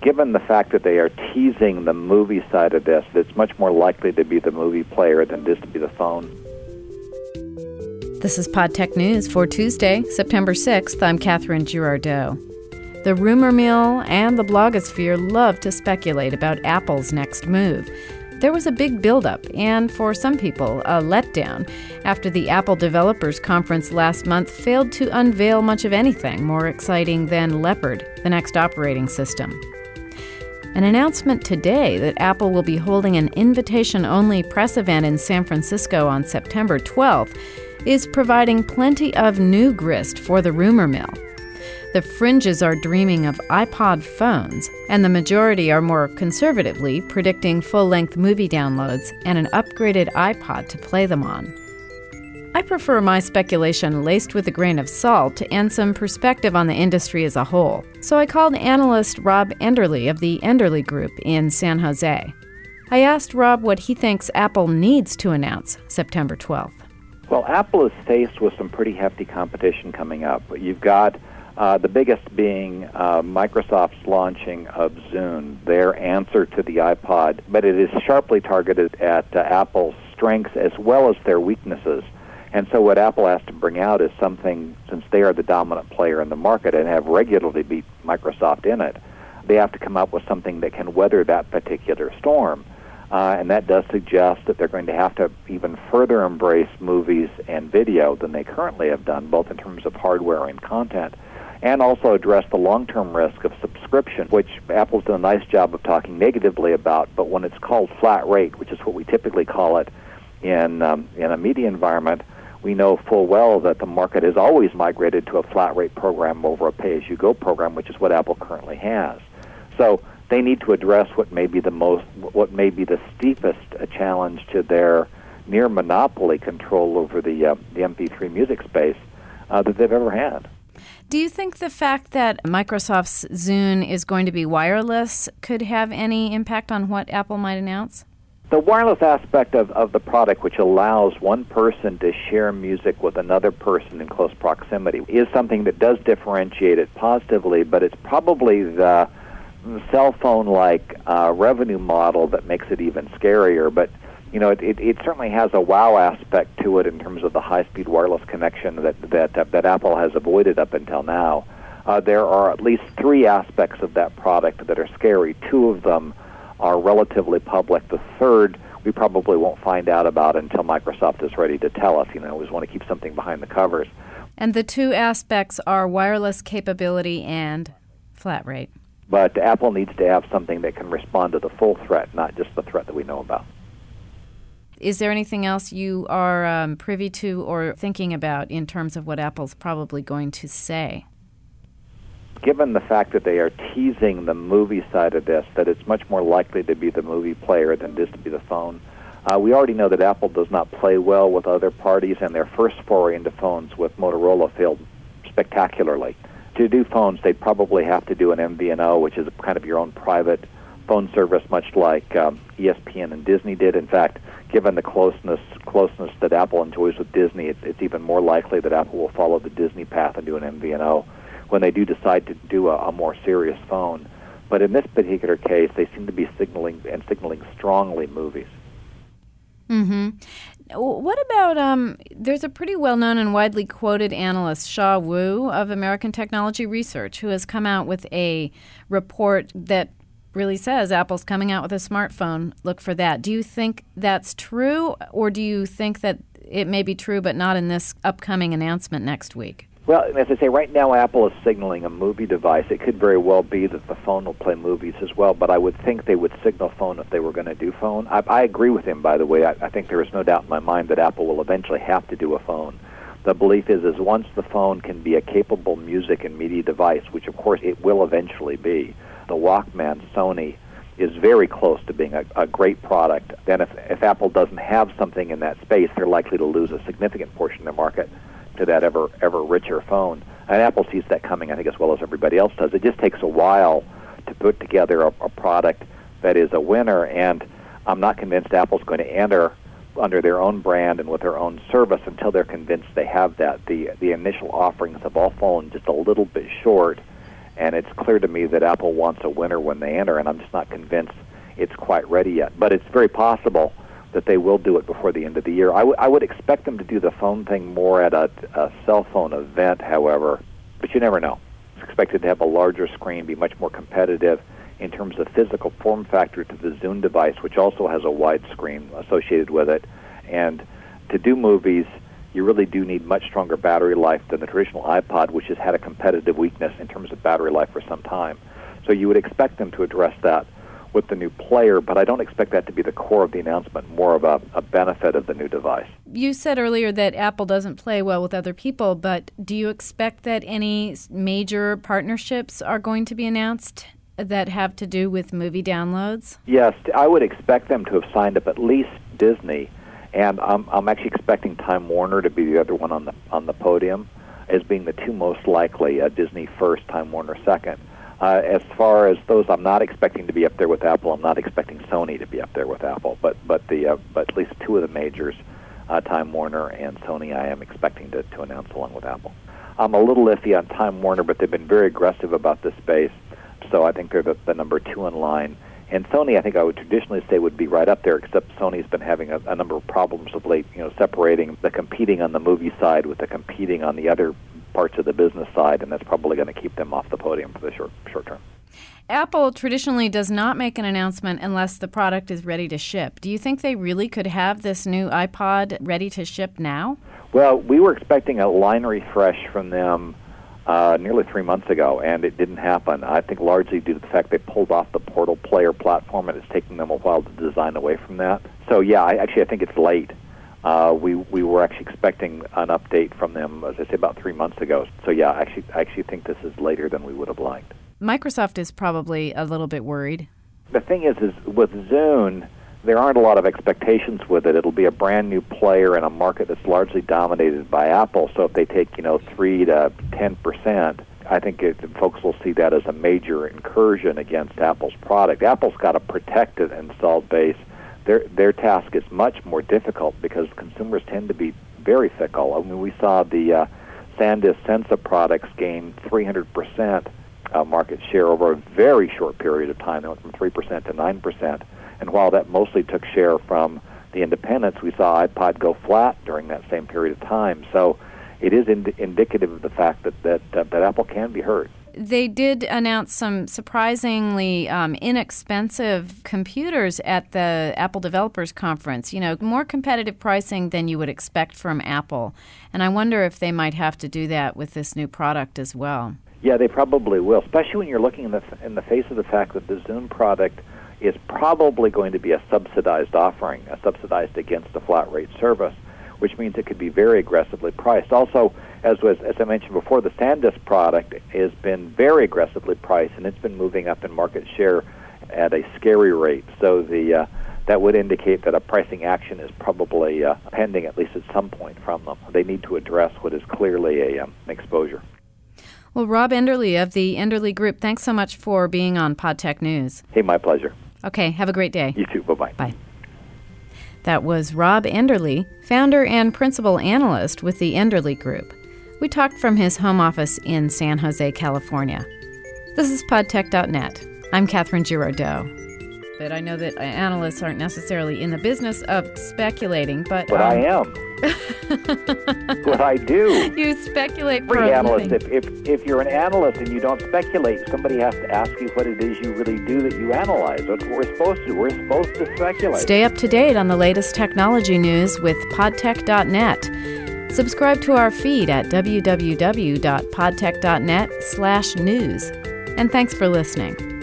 Given the fact that they are teasing the movie side of this, it's much more likely to be the movie player than it is to be the phone. This is PodTech News for Tuesday, September 6th. I'm Catherine Girardeau. The rumor mill and the blogosphere love to speculate about Apple's next move. There was a big buildup and, for some people, a letdown after the Apple Developers Conference last month failed to unveil much of anything more exciting than Leopard, the next operating system. An announcement today that Apple will be holding an invitation-only press event in San Francisco on September 12th is providing plenty of new grist for the rumor mill. The fringes are dreaming of iPod phones, and the majority are more conservatively predicting full-length movie downloads and an upgraded iPod to play them on. I prefer my speculation laced with a grain of salt and some perspective on the industry as a whole, so I called analyst Rob Enderle of the Enderle Group in San Jose. I asked Rob what he thinks Apple needs to announce September 12th. Well, Apple is faced with some pretty hefty competition coming up. You've got the biggest being Microsoft's launching of Zune, their answer to the iPod, but it is sharply targeted at Apple's strengths as well as their weaknesses. And so what Apple has to bring out is something, since they are the dominant player in the market and have regularly beat Microsoft in it, they have to come up with something that can weather that particular storm. And that does suggest that they're going to have to even further embrace movies and video than they currently have done, both in terms of hardware and content, and also address the long-term risk of subscription, which Apple's done a nice job of talking negatively about, but when it's called flat rate, which is what we typically call it in a media environment, we know full well that the market has always migrated to a flat rate program over a pay-as-you-go program, which is what Apple currently has. So they need to address what may be the steepest challenge to their near monopoly control over the MP3 music space that they've ever had. Do you think the fact that Microsoft's Zune is going to be wireless could have any impact on what Apple might announce? The wireless aspect of the product, which allows one person to share music with another person in close proximity, is something that does differentiate it positively, but it's probably the cell phone-like revenue model that makes it even scarier. But you know, it certainly has a wow aspect to it in terms of the high-speed wireless connection that Apple has avoided up until now. There are at least three aspects of that product that are scary. Two of them are relatively public. The third we probably won't find out about until Microsoft is ready to tell us. You know, we always want to keep something behind the covers. And the two aspects are wireless capability and flat rate. But Apple needs to have something that can respond to the full threat, not just the threat that we know about. Is there anything else you are privy to or thinking about in terms of what Apple's probably going to say? Given the fact that they are teasing the movie side of this, that it's much more likely to be the movie player than it is to be the phone. We already know that Apple does not play well with other parties, and their first foray into phones with Motorola failed spectacularly. To do phones, they'd probably have to do an MVNO, which is kind of your own private phone service, much like ESPN and Disney did. In fact, given the closeness that Apple enjoys with Disney, it's even more likely that Apple will follow the Disney path and do an MVNO when they do decide to do a more serious phone. But in this particular case, they seem to be signaling strongly movies. Mm-hmm. What about, there's a pretty well-known and widely quoted analyst, Shaw Wu of American Technology Research, who has come out with a report that really says Apple's coming out with a smartphone. Look for that. Do you think that's true, or do you think that it may be true but not in this upcoming announcement next week? Well, as I say, right now Apple is signaling a movie device. It could very well be that the phone will play movies as well, but I would think they would signal phone if they were going to do phone. I agree with him, by the way. I think there is no doubt in my mind that Apple will eventually have to do a phone. The belief is once the phone can be a capable music and media device, which of course it will eventually be, the Walkman, Sony, is very close to being a great product. Then if Apple doesn't have something in that space, they're likely to lose a significant portion of the market to that ever richer phone. And Apple sees that coming, I think, as well as everybody else does. It just takes a while to put together a product that is a winner, and I'm not convinced Apple's going to enter under their own brand and with their own service until they're convinced they have that. The initial offerings have all fallen just a little bit short, And it's clear to me that Apple wants a winner when they enter, and I'm just not convinced it's quite ready yet. But it's very possible that they will do it before the end of the year. I would expect them to do the phone thing more at a cell phone event, however, but you never know. It's expected to have a larger screen, be much more competitive in terms of physical form factor to the Zune device, which also has a wide screen associated with it. And to do movies, you really do need much stronger battery life than the traditional iPod, which has had a competitive weakness in terms of battery life for some time. So you would expect them to address that with the new player, but I don't expect that to be the core of the announcement, more of a benefit of the new device. You said earlier that Apple doesn't play well with other people, but do you expect that any major partnerships are going to be announced that have to do with movie downloads? Yes, I would expect them to have signed up at least Disney, and I'm actually expecting Time Warner to be the other one on the podium as being the two most likely, Disney first, Time Warner second. As far as those, I'm not expecting to be up there with Apple. I'm not expecting Sony to be up there with Apple, but at least two of the majors, Time Warner and Sony, I am expecting to announce along with Apple. I'm a little iffy on Time Warner, but they've been very aggressive about this space, so I think they're the number two in line. And Sony, I think I would traditionally say would be right up there, except Sony's been having a number of problems of late, separating the competing on the movie side with the competing on the other parts of the business side, and that's probably going to keep them off the podium for the short term. Apple traditionally does not make an announcement unless the product is ready to ship. Do you think they really could have this new iPod ready to ship now? Well, we were expecting a line refresh from them nearly 3 months ago, and it didn't happen. I think largely due to the fact they pulled off the Portal Player platform, and it's taking them a while to design away from that. So, yeah, I think it's late. We were actually expecting an update from them, as I say, about 3 months ago. So, yeah, I actually think this is later than we would have liked. Microsoft is probably a little bit worried. The thing is with Zune, there aren't a lot of expectations with it. It'll be a brand new player in a market that's largely dominated by Apple. So if they take 3 to 10%, I think folks will see that as a major incursion against Apple's product. Apple's got a protected installed base. Their task is much more difficult because consumers tend to be very fickle. I mean, we saw the SanDisk Sensa products gain 300% market share over a very short period of time. They went from 3% to 9%. And while that mostly took share from the independents, we saw iPod go flat during that same period of time. So it is indicative of the fact that Apple can be hurt. They did announce some surprisingly inexpensive computers at the Apple Developers Conference, more competitive pricing than you would expect from Apple. And I wonder if they might have to do that with this new product as well. Yeah, they probably will, especially when you're looking in the face of the fact that the Zune product is probably going to be a subsidized offering, subsidized against a flat-rate service, which means it could be very aggressively priced. Also, as I mentioned before, the SanDisk product has been very aggressively priced, and it's been moving up in market share at a scary rate. So that would indicate that a pricing action is probably pending, at least at some point, from them. They need to address what is clearly an exposure. Well, Rob Enderle of the Enderle Group, thanks so much for being on PodTech News. Hey, my pleasure. Okay, have a great day. You too. Bye-bye. Bye. That was Rob Enderle, founder and principal analyst with the Enderle Group. We talked from his home office in San Jose, California. This is podtech.net. I'm Catherine Girardeau. But I know that analysts aren't necessarily in the business of speculating, but I am. What I do. You speculate for a living. If you're an analyst and you don't speculate, somebody has to ask you what it is you really do that you analyze. That's what we're supposed to do. We're supposed to speculate. Stay up to date on the latest technology news with podtech.net. Subscribe to our feed at www.podtech.net/news. And thanks for listening.